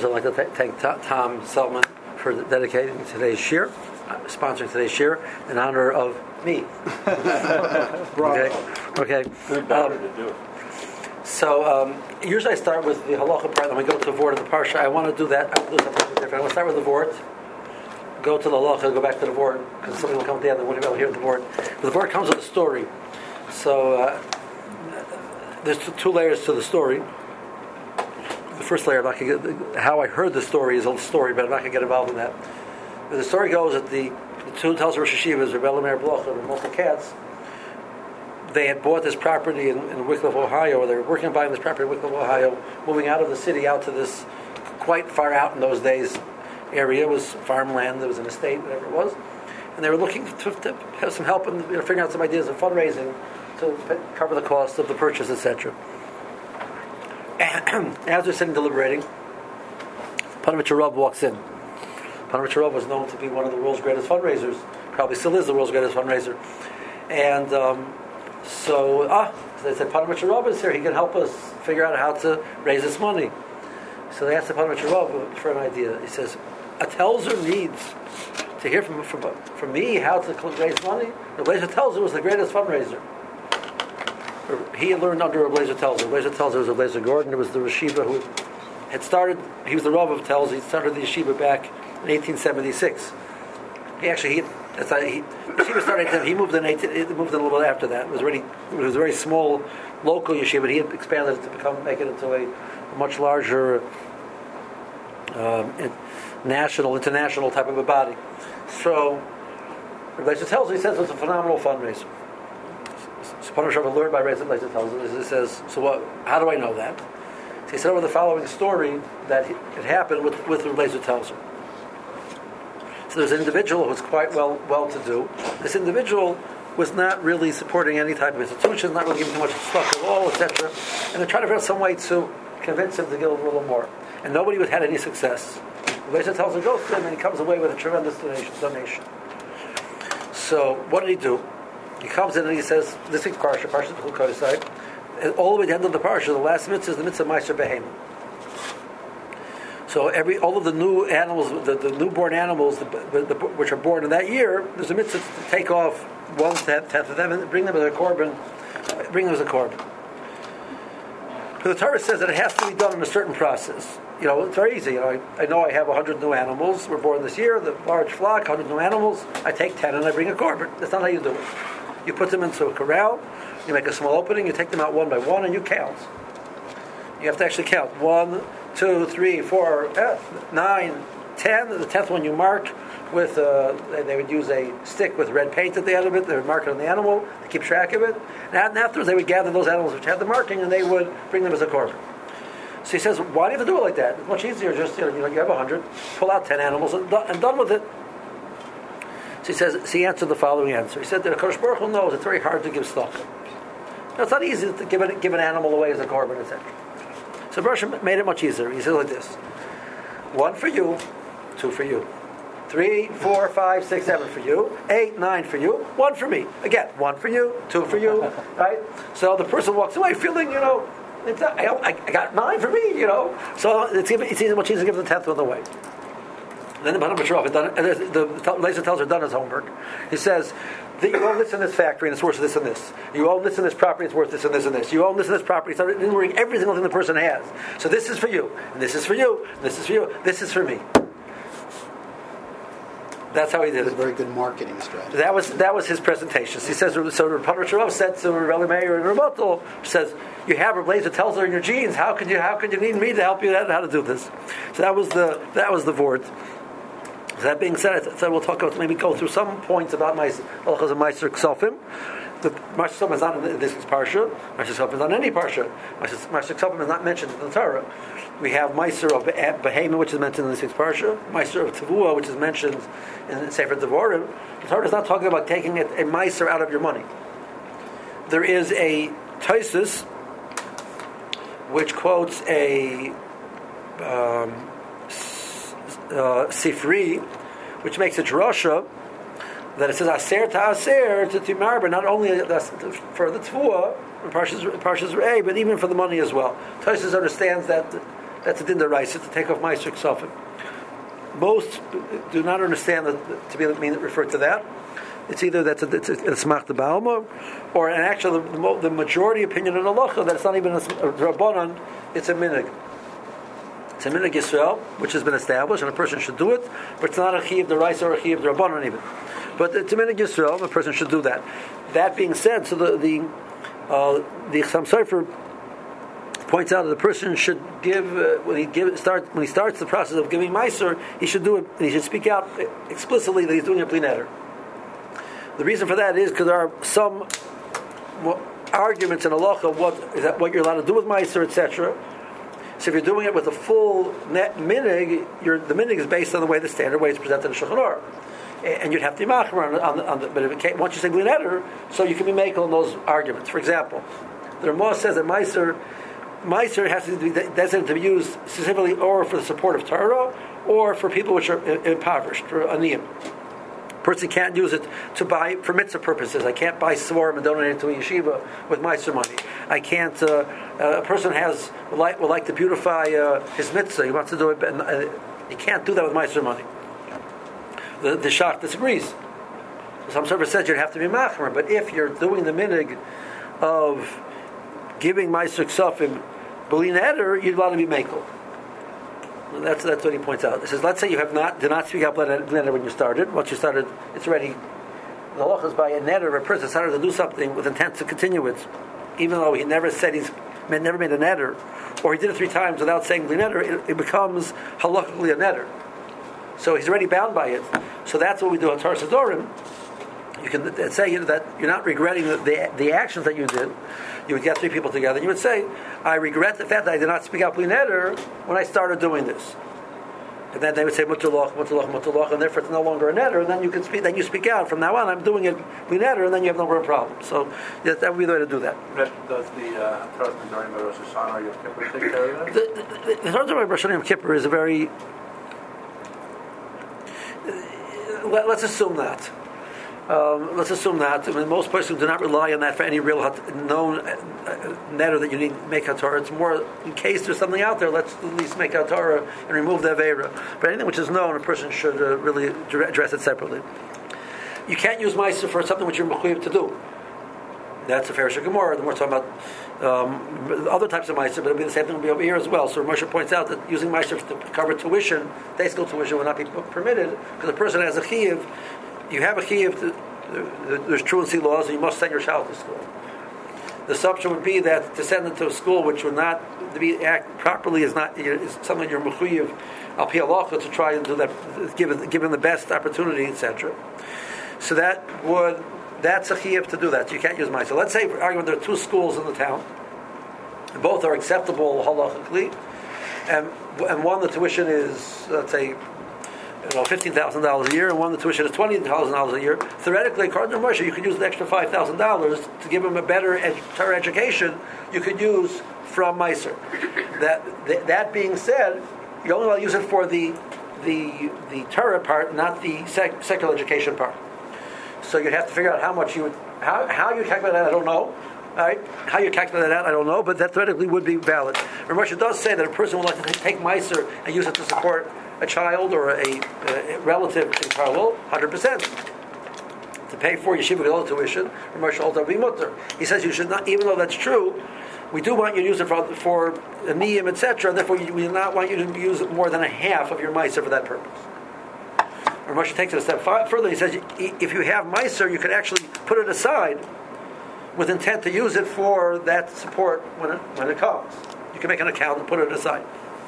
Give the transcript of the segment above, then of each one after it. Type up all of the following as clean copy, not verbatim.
I'd like to thank Tom Selman for dedicating today's shir, sponsoring today's shir in honor of me. Okay. Good better to do it. So usually I start with the halacha part, then we go to the vort of the parsha. I want to do that. I want to do something different. I want to start with the vort, go to the halacha, go back to the vort, because something will come at the end. I won't be able to hear the vort. But the vort comes with a story. So there's two layers to the story. The first layer, I'm not going to get, how I heard the story is a story, but I'm not going to get involved in that. But the story goes that the two tells Rosh Hashivas, Rebbe Meir Bloch and Moshe Katz, they had bought this property in Wycliffe, Ohio, or they were working on buying this property in Wycliffe, Ohio, moving out of the city out to this quite far out in those days area. It was farmland, it was an estate, whatever it was. And they were looking to have some help in figuring out some ideas of fundraising to cover the cost of the purchase, etc. And as they're sitting deliberating, Panovich Rav walks in. Panovich Rav was known to be one of the world's greatest fundraisers, probably still is the world's greatest fundraiser. And so they said, Panovich Rav is here, he can help us figure out how to raise this money. So they asked the Panovich Rav for an idea. He says, a Telzer needs to hear from me how to raise money. The Blazer Telzer was the greatest fundraiser. He learned under a Blazer Telzer. Blazer Telzer was a Blazer Gordon. It was the yeshiva who had started. He was the Rav of Telz. He started the yeshiva back in 1876. Yeshiva started. He moved in a little bit after that. It was a very small local yeshiva. But he had expanded it to make it into a much larger international type of a body. So Blazer Telzer, he says, was a phenomenal fundraiser. So Panovich Rav learned by Blazer Telzer. He says, so what? How do I know that? So he said over the following story that it happened with Blazer Telzer. So there's an individual who was quite well-to-do. This individual was not really supporting any type of institution, not really giving too much stuff at all, etc. And they're trying to figure out some way to convince him to give a little more. And nobody had any success. Blazer Telzer goes to him and he comes away with a tremendous donation. So what did he do? He comes in and he says, this week's Parsha B'Chukosai, and all the way to the end of the Parsha, the last mitzvah is the mitzvah Meiser Behemoth. So all of the new animals, the newborn animals, which are born in that year, there's a mitzvah to take off 1/10 of them and bring them as a korban. But the Torah says that it has to be done in a certain process. It's very easy. I know I have 100 new animals. We're born this year, the large flock, 100 new animals. I take 10 and I bring a korban. That's not how you do it. You put them into a corral, you make a small opening, you take them out one by one, and you count. You have to actually count. 1, 2, 3, 4, 9, 10. The 10th one you mark with, they would use a stick with red paint at the end of it. They would mark it on the animal to keep track of it. And afterwards they would gather those animals which had the marking and they would bring them as a korban. So he says, why do you have to do it like that? It's much easier. Just you have 100, pull out 10 animals and done with it. So he answered the following answer. He said that HaKadosh Baruch Hu knows it's very hard to give stock. It's not easy to give an animal away as a korban, etc. So Baruch made it much easier. He said like this: 1 for you, 2 for you, 3, 4, 5, 6, 7 for you, 8, 9 for you, 1 for me. Again, 1 for you, 2 for you, right? So the person walks away feeling, I got 9 for me, So it's much easier to give the 10th one away. Then the Panovich Rav the Blazer Telzer done his homework. He says that you own this in this factory and it's worth this and this. You own this in this property, it's worth this and this and this. You own this in this property, it's worth every single thing the person has. So this is for you, and this is for you, and this is for you, this is for me. That's how he did it. It was a very good marketing strategy. That was his presentation. So he says, so Panovich Rav said to Rebbe Meir and Rabotel, says, you have a Blazer Telzer in your genes. How could you need me to help you how to do this? So that was the vort. So that being said, I said we'll talk about, maybe go through some points about Halachos and Meiser Ksofim. The Meiser Ksofim is not in this parsha. Meiser Ksofim is not in any parsha. Meiser Ksofim is not mentioned in the Torah. We have Meiser of Behemoth, which is mentioned in this week's parsha. Meiser of Tevuah, which is mentioned in Sefer Devarim. The Torah is not talking about taking a Meiser out of your money. There is a Tosfos which quotes a Sifri, which makes a drasha that it says aser ta'aser to timar, but not only for the tevuah, Parshas Re'eh, but even for the money as well. Tosfos understands that That's a din deraisa to take off Meiser Ksofim. Most do not understand that to be mean referred to that. It's either it's Smach the Baalma, or and actually the majority opinion in halacha that it's not even a Rabbanan, it's a minig. It's a minig Yisrael, which has been established, and a person should do it, but it's not a chiyuv deraisa or a chiyuv Rabbanan even. But it's a minig Yisrael, and a person should do that. That being said, so the Chassam Sofer points out that the person should give when he starts the process of giving Meiser, he should do it. He should speak out explicitly that he's doing a Bli Neder. The reason for that is because there are some arguments in halacha what you're allowed to do with Meiser, etc. So if you're doing it with a full net minig, the minig is based on the way the standard way it's presented in Shulchan Aruch, and you'd have to be machmer on the. But if it can't, once you say Bli Neder, so you can be making on those arguments. For example, the Ramah says that Meiser has to be designated to be used specifically or for the support of Torah or for people which are impoverished, for aniyim. Person can't use it to buy for mitzvah purposes. I can't buy svarim and donate it to a yeshiva with meiser money. I can't. A person would like to beautify his mitzvah. He wants to do it, but he can't do that with meiser money. The Shach disagrees. Some server says you'd have to be machmer, but if you're doing the minig of giving meiser ksafim Bli Neder, you're allowed to be mekel. That's what he points out. He says, let's say you did not speak out Bli Neder when you started. Once you started, it's already the halacha is by a neder. A person started to do something with intent to continue it, even though he never said never made a neder, or he did it 3 times without saying Bli Neder. It becomes halachically a neder. So he's already bound by it. So that's what we do at Torah Sadorim. You can say that you're not regretting the actions that you did. You would get 3 people together, and you would say, I regret the fact that I did not speak out Bli Neder when I started doing this. And then they would say, Mutalach, Mutalach, Mutalach, and therefore it's no longer a neder, and then you speak out, from now on I'm doing it Bli Neder, and then you have no real problem. So that would be the way to do that. Does the Torah during Rosh Hashanah or Yom Kippur take care of that? The Torah during Rosh Hashanah Yom Kippur is a very... Let's assume that. I mean, most persons do not rely on that for any real known neder that you need to make HaTorah. It's more in case there's something out there, let's at least make HaTorah and remove the Aveira. But anything which is known, a person should really address it separately. You can't use Meiser for something which you're mechuyev to do. That's a Farish Gemara. Then we're talking about other types of Meiser, but it'll be the same thing will be over here as well. So Moshe points out that using Meiser to cover tuition, day school tuition, will not be permitted because the person has a chiyuv. You have a chiyuv, there's truancy laws, and you must send your child to school. The assumption would be that to send them to a school which would not act properly is something you're mechuyev al pi halacha to try and do that, given the best opportunity, etc. So that's a chiyuv to do that. So you can't use mine. So let's say, for argument, there are 2 schools in the town, and both are acceptable halachically, and one the tuition is, let's say, $15,000 a year, and one the tuition is $20,000 a year. Theoretically, according to Moshe, you could use the extra $5,000 to give him a better Torah education. You could use from Meiser. That being said, you only want to use it for the Torah part, not the secular education part. So you'd have to figure out how you calculate that. I don't know. All right, how you calculate that, I don't know, but that theoretically would be valid. Moshe does say that a person would like to take Meiser and use it to support a child or a relative in Karlil, 100%. To pay for yeshiva gadol tuition, Moshe Alter be mutter. He says you should not, even though that's true, we do want you to use it for a niyim, etc. Therefore, we do not want you to use more than a half of your Meiser for that purpose. Moshe takes it a step further. He says if you have Meiser, you could actually put it aside with intent to use it for that support when it comes. You can make an account and put it aside.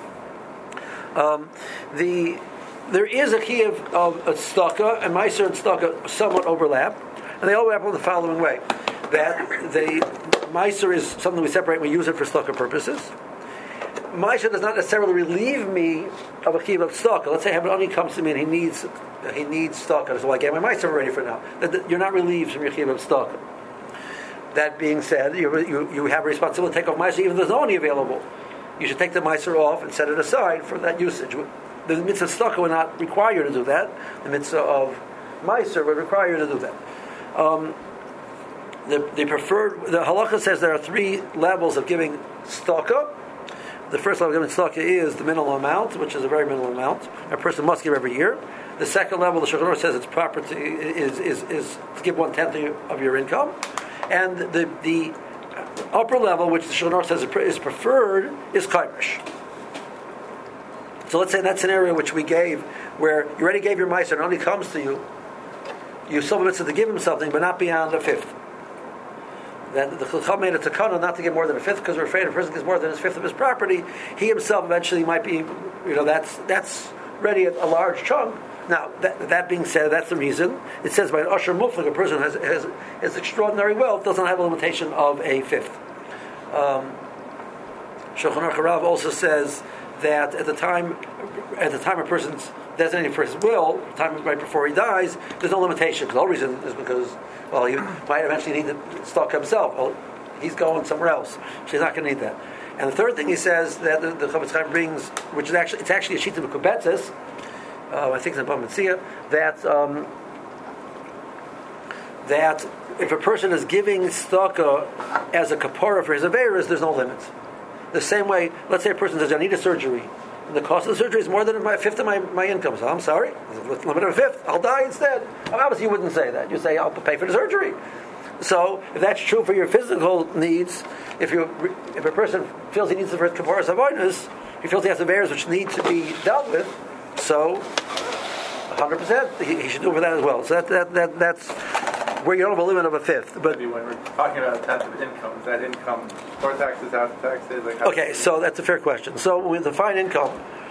There is a chiyuv of tzedakah, and Meiser and tzedakah somewhat overlap, and they overlap in the following way: that the Meiser is something we separate, we use it for tzedakah purposes. Meiser does not necessarily relieve me of a chiyuv of tzedakah. Let's say an ani comes to me and he needs tzedakah, so I get my Meiser ready for now. You're not relieved from your chiyuv of tzedakah. That being said, you have a responsibility to take off Meiser even if there's no ani available. You should take the Meiser off and set it aside for that usage. The mitzvah of tzedakah would not require you to do that. The mitzvah of Meiser would require you to do that. The halacha says there are 3 levels of giving tzedakah. the first level of giving tzedakah is the minimum amount, which is a very minimal amount. A person must give every year. The second level, the Shulchan Aruch says it's proper to to give 1/10 of your income, and the upper level, which the Shulchan Aruch says is preferred, is kaimesh. So let's say in that scenario which we gave, where you already gave your meiser and it only comes to you, you still have to give him something, but not beyond a fifth. Then the Chacham made a takana not to give more than a fifth, because we're afraid if a person gives more than a fifth of his property, he himself eventually might be, that's already a large chunk. Now, that being said, that's the reason. It says by an usher muflik, a person has extraordinary wealth, doesn't have a limitation of a fifth. Shulchan Aruch Harav also says that at the time a person's designated for his will, the time right before he dies, there's no limitation. The whole reason is because, he might eventually need the stock himself. Well, he's going somewhere else, so he's not going to need that. And the third thing he says that the Chofetz Chaim brings, which is actually a shita b'kubetzes, I think it's in Bava Metzia, that if a person is giving tzedakah as a kapara for his averos, there's no limit. The same way, let's say a person says, I need a surgery, and the cost of the surgery is more than a fifth of my income. So I'm sorry, limit of a fifth, I'll die instead. Obviously you wouldn't say that. You say, I'll pay for the surgery. So if that's true for your physical needs, if a person feels he needs the kaparas avodas, he feels he has averos which need to be dealt with, so 100% he should do it for that as well. So that's where you don't have a limit of a fifth. But when we're talking about a tenth of income, is that income before taxes, after taxes? Okay, so that's a fair question. So when we define income,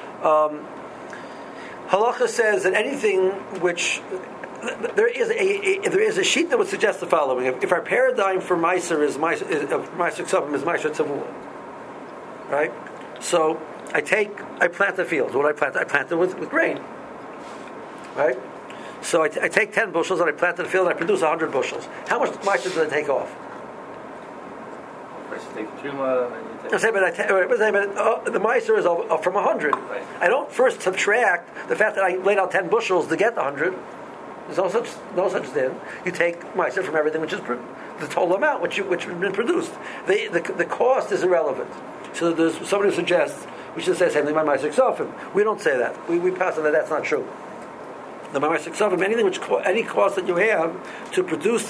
halacha says that anything which there is a sheet that would suggest the following: if our paradigm for meiser is meiser ksavim is meiser tzavua, right? So I plant the field. What do I plant? I plant it with grain, right? So I take 10 bushels and I plant in the field and I produce 100 bushels. How much meiser do I take off? First you take truma, then you take... I'm saying, the meiser is from 100. Right. I don't first subtract the fact that I laid out 10 bushels to get the 100. There's no such thing. You take meiser from everything which is the total amount which has been produced. The cost is irrelevant. So there's somebody who suggests we should say the same thing by meiser ksavim. We don't say that. We pass on that's not true. The meiser ksavim, anything any cost that you have to produce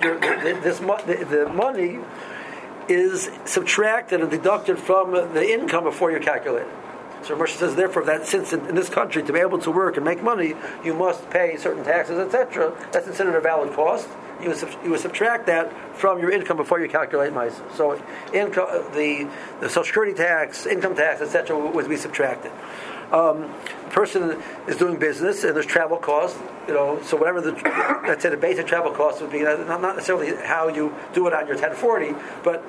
the money is subtracted and deducted from the income before you calculate it. So Moshe says, therefore, that since in this country to be able to work and make money, you must pay certain taxes, etc. That's considered a valid cost. You would subtract that from your income before you calculate meiser. So income, the Social Security tax, income tax, etc. would be subtracted. The person is doing business and there's travel costs, so whatever let's say the basic travel costs would be, not necessarily how you do it on your 1040, but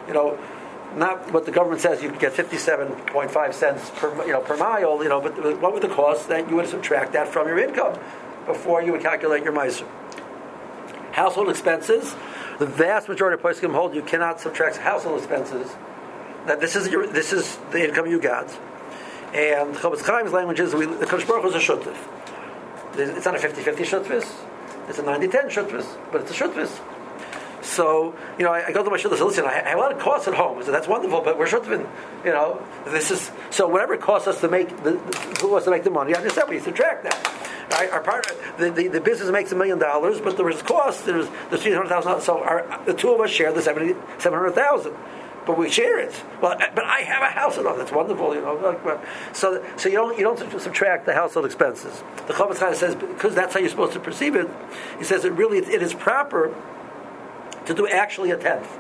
not what the government says you get 57.5 cents per mile, but what would the cost that you would subtract that from your income before you would calculate your meiser. Household expenses, the vast majority of poskim hold you cannot subtract household expenses. That this is the income you got. And Chofetz Chaim's language is the Kodesh Baruch Hu is a shutef. It's not a 50-50 shutvis. It's a 90-10 shutvis, but it's a shutvis. So, I go to my shutvis, listen, I have a lot of costs at home. I said, that's wonderful, but we're shutvin. This is, so whatever it costs us to make the money, I just said we subtract that. Right? Our partner, the business makes $1 million, but there is cost, there's $300,000, so the two of us share the $700,000. But we share it. Well, but I have a house and all. That's wonderful, So you don't subtract the household expenses. The Chofetz Chaim says because that's how you're supposed to perceive it. He says it is proper to do actually a tenth.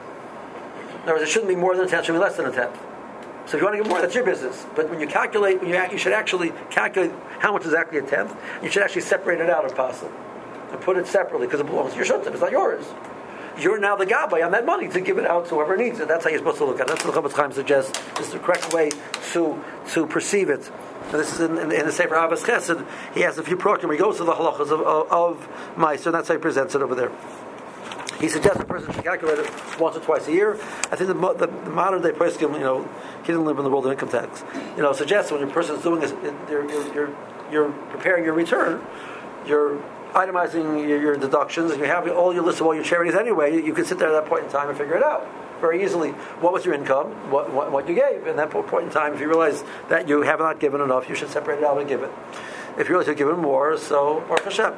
In other words, it shouldn't be more than a tenth. It should be less than a tenth. So if you want to give more, that's your business. But when you calculate, you should actually calculate how much is exactly a tenth. You should actually separate it out if possible and put it separately because it belongs to your shutzev. It's not yours. You're now the gabbai on that money to give it out to whoever needs it. That's how you're supposed to look at it. That's what the Chofetz Chaim suggests. This is the correct way to perceive it. And this is in the Sefer Ahavas Chesed. He has a few prokim where he goes to the halachas of meiser, and that's how he presents it over there. He suggests a person should calculate it once or twice a year. I think the modern day poskim, he didn't live in the world of income tax. Suggests when a person is doing this, you're preparing your return, you're itemizing your deductions, and you have all your list of all your charities anyway. You can sit there at that point in time and figure it out. very easily what was your income, what you gave. And at that point in time, if you realize that you have not given enough, you should separate it out and give it. If you realize you've given more, so Baruch Hashem.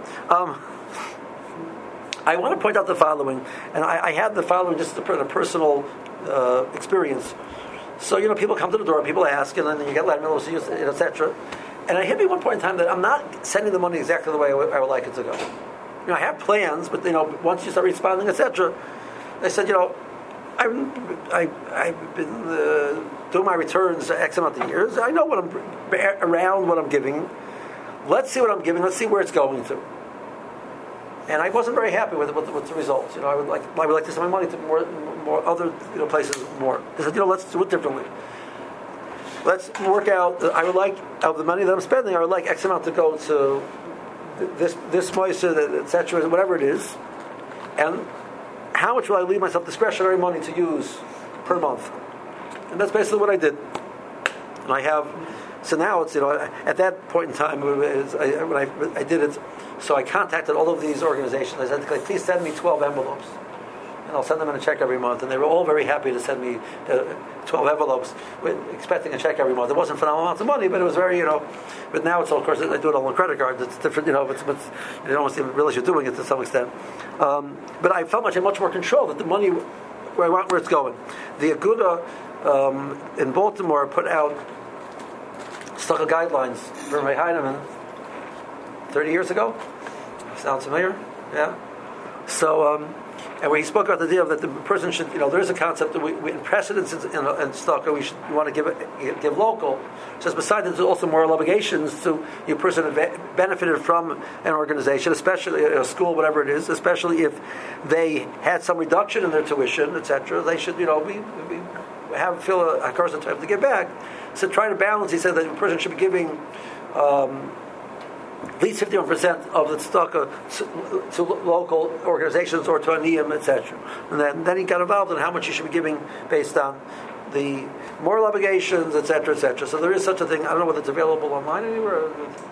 I want to point out the following, and I had the following just in a personal experience. So, people come to the door, people ask, and then you get letter, etc. And it hit me one point in time that I'm not sending the money exactly the way I would like it to go. I have plans, but once you start responding, etc. I said, I've been doing my returns X amount of years. I know around what I'm giving. Let's see what I'm giving. Let's see where it's going to. And I wasn't very happy with the results. I would like to send my money to more other places more. I said, let's do it differently. Let's work out. I would like of the money that I'm spending. I would like X amount to go to this moisa, etc. Whatever it is, and how much will I leave myself discretionary money to use per month? And that's basically what I did. And I have. So now it's at that point in time when I did it. So I contacted all of these organizations. I said, please send me 12 envelopes. And I'll send them in a check every month. And they were all very happy to send me 12 envelopes, expecting a check every month. It wasn't phenomenal amounts of money, but it was very, But now it's all, of course, I do it all on credit cards. It's different, but you almost even realize you're doing it to some extent. But I felt much more control that the money, where it's going. The Aguda in Baltimore put out Stucca guidelines for Ray Heinemann 30 years ago. Sounds familiar? Yeah. So, and when he spoke about the idea of that the person should, there is a concept that we in precedence in Stucca, you want to give local. Says besides, there's also moral obligations to your person who benefited from an organization, especially a school, whatever it is, especially if they had some reduction in their tuition, etc. They should, feel a course of time to give back. So try to balance. He said that a person should be giving at least 51% of the tzedakah to local organizations or to aniyim, etc. And then he got involved in how much you should be giving based on the moral obligations, etc., etc. So there is such a thing. I don't know whether it's available online anywhere.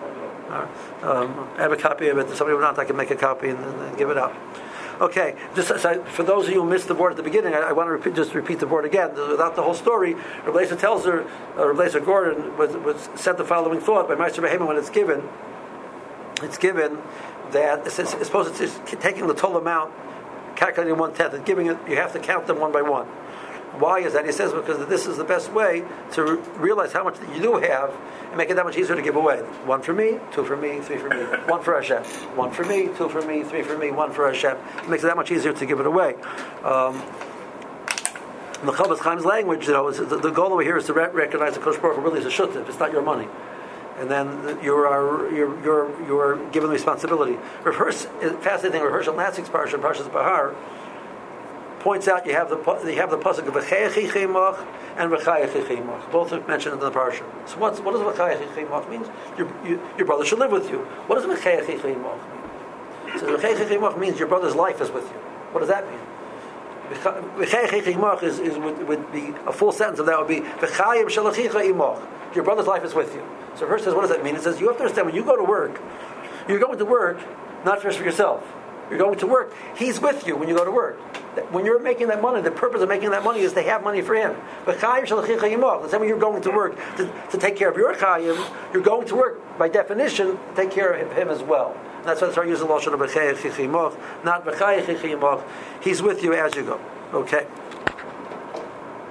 I have a copy of it. If somebody would not, I can make a copy and give it out. Okay, just for those of you who missed the board at the beginning, I want to repeat the board again. Without the whole story, Rabbi Lezer tells her, Rabbi Lezer Gordon said the following thought by Meister Behema when it's given that it's supposed to taking the total amount, calculating 1/10, and giving it, you have to count them one by one. Why is that? He says because this is the best way to realize how much that you do have and make it that much easier to give away. 1 for me, 2 for me, 3 for me, 1 for Hashem. 1 for me, 2 for me, 3 for me, 1 for Hashem. It makes it that much easier to give it away. In the Chofetz Chaim's language, the goal over here is to recognize the Kodesh Baruch Hu really is a shuttif. It's not your money. And then you're given the responsibility. Fascinating thing. Rav Hershel Natzik's parsha, Parshas Bahar, points out you have the pasuk of v'chayach yichimach and v'chayach yichimach. Both are mentioned in the parsha. So what does v'chayach yichimach mean? Your brother should live with you. What does v'chayach yichimach mean? So v'chayach yichimach means your brother's life is with you. What does that mean? V'chayach yichimach would be a full sentence of that would be v'chayim shalachicha imach. Your brother's life is with you. So Hirsch says, what does that mean? It says you have to understand when you go to work, you're going to work not just for yourself. You're going to work. He's with you when you go to work. When you're making that money, the purpose of making that money is to have money for him. But chayim shalachicha imach. The same way you're going to work to take care of your chayim, you're going to work by definition to take care of him as well. And that's why they start using the lashon of b'chayach imach, not b'chayach imach. He's with you as you go. Okay.